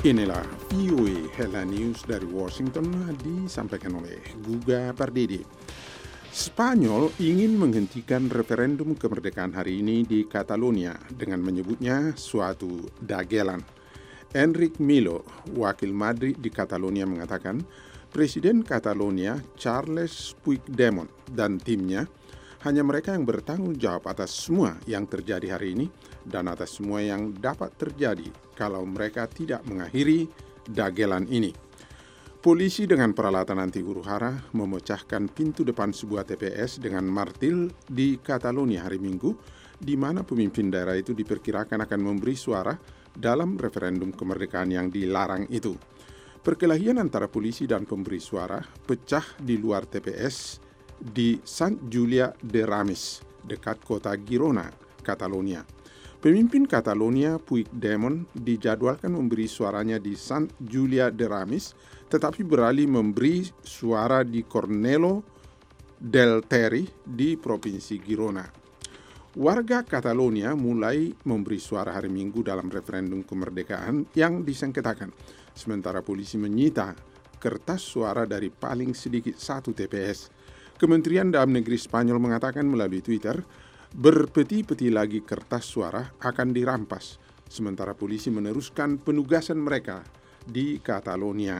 Inilah VOA Headline News dari Washington disampaikan oleh Guga Pardede. Spanyol ingin menghentikan referendum kemerdekaan hari ini di Catalonia dengan menyebutnya suatu dagelan. Enric Millo, wakil Madrid di Catalonia mengatakan, Presiden Catalonia Charles Puigdemont dan timnya hanya mereka yang bertanggung jawab atas semua yang terjadi hari ini dan atas semua yang dapat terjadi kalau mereka tidak mengakhiri dagelan ini. Polisi dengan peralatan anti huru-hara memecahkan pintu depan sebuah TPS dengan martil di Catalonia hari Minggu, di mana pemimpin daerah itu diperkirakan akan memberi suara dalam referendum kemerdekaan yang dilarang itu. Perkelahian antara polisi dan pemberi suara pecah di luar TPS di Sant Julià de Ramis, dekat kota Girona, Catalonia. Pemimpin Catalonia Puigdemont dijadwalkan memberi suaranya di Sant Julià de Ramis, tetapi beralih memberi suara di Cornellà del Terri di Provinsi Girona. Warga Catalonia mulai memberi suara hari Minggu dalam referendum kemerdekaan yang disengketakan, sementara polisi menyita kertas suara dari paling sedikit satu TPS. Kementerian Dalam Negeri Spanyol mengatakan melalui Twitter, berpeti-peti lagi kertas suara akan dirampas, sementara polisi meneruskan penugasan mereka di Catalonia.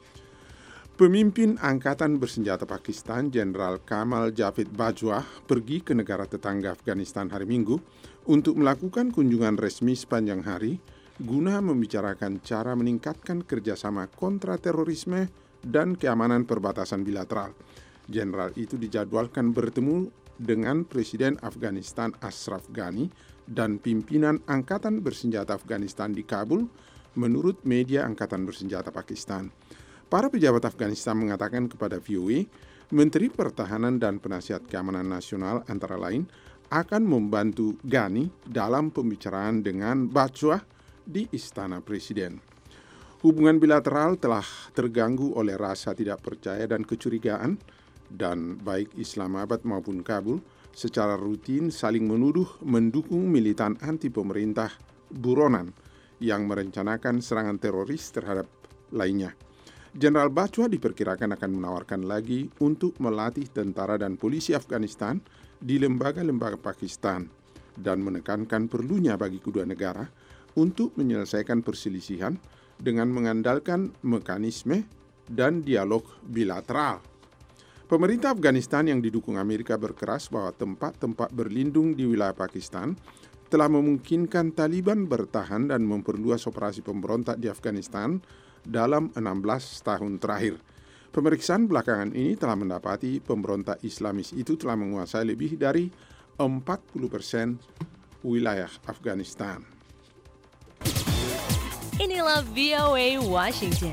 Pemimpin Angkatan Bersenjata Pakistan, Jenderal Kamal Javed Bajwa, pergi ke negara tetangga Afghanistan hari Minggu untuk melakukan kunjungan resmi sepanjang hari guna membicarakan cara meningkatkan kerjasama kontra terorisme dan keamanan perbatasan bilateral. Jenderal itu dijadwalkan bertemu dengan Presiden Afghanistan Ashraf Ghani dan pimpinan Angkatan Bersenjata Afghanistan di Kabul, menurut media Angkatan Bersenjata Pakistan. Para pejabat Afghanistan mengatakan kepada VOA, Menteri Pertahanan dan Penasihat Keamanan Nasional antara lain akan membantu Ghani dalam pembicaraan dengan Bajwa di Istana Presiden. Hubungan bilateral telah terganggu oleh rasa tidak percaya dan kecurigaan, dan baik Islamabad maupun Kabul secara rutin saling menuduh mendukung militan anti-pemerintah buronan yang merencanakan serangan teroris terhadap lainnya. Jenderal Bajwa diperkirakan akan menawarkan lagi untuk melatih tentara dan polisi Afghanistan di lembaga-lembaga Pakistan dan menekankan perlunya bagi kedua negara untuk menyelesaikan perselisihan dengan mengandalkan mekanisme dan dialog bilateral. Pemerintah Afghanistan yang didukung Amerika berkeras bahwa tempat-tempat berlindung di wilayah Pakistan telah memungkinkan Taliban bertahan dan memperluas operasi pemberontak di Afghanistan dalam 16 tahun terakhir. Pemeriksaan belakangan ini telah mendapati pemberontak Islamis itu telah menguasai lebih dari 40% wilayah Afghanistan. Inilah VOA Washington.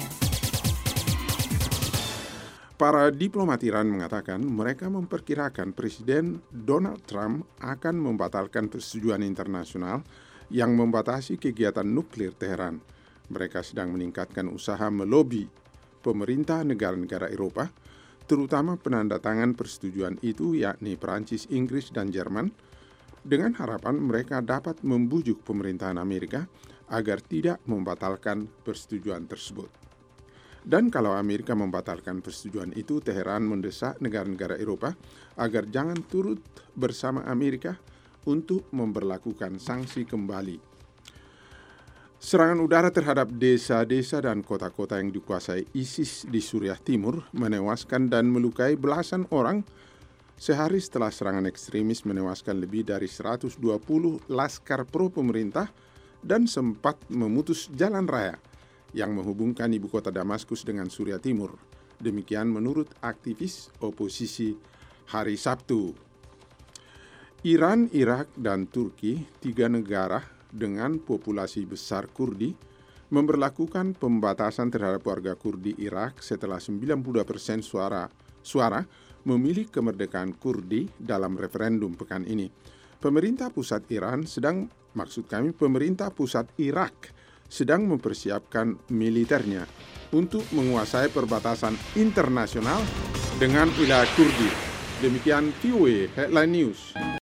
Para diplomat Iran mengatakan mereka memperkirakan Presiden Donald Trump akan membatalkan persetujuan internasional yang membatasi kegiatan nuklir Teheran. Mereka sedang meningkatkan usaha melobi pemerintah negara-negara Eropa, terutama penandatangan persetujuan itu yakni Perancis, Inggris, dan Jerman, dengan harapan mereka dapat membujuk pemerintahan Amerika agar tidak membatalkan persetujuan tersebut. Dan kalau Amerika membatalkan persetujuan itu, Teheran mendesak negara-negara Eropa agar jangan turut bersama Amerika untuk memberlakukan sanksi kembali. Serangan udara terhadap desa-desa dan kota-kota yang dikuasai ISIS di Suriah Timur menewaskan dan melukai belasan orang sehari setelah serangan ekstremis menewaskan lebih dari 120 laskar pro pemerintah dan sempat memutus jalan raya yang menghubungkan ibu kota Damaskus dengan Suriah Timur. Demikian menurut aktivis oposisi hari Sabtu. Iran, Irak, dan Turki, tiga negara dengan populasi besar Kurdi, memberlakukan pembatasan terhadap warga Kurdi Irak setelah 92% suara memilih kemerdekaan Kurdi dalam referendum pekan ini. Pemerintah pusat Irak sedang mempersiapkan militernya untuk menguasai perbatasan internasional dengan wilayah Kurdi. Demikian VOA Headline News.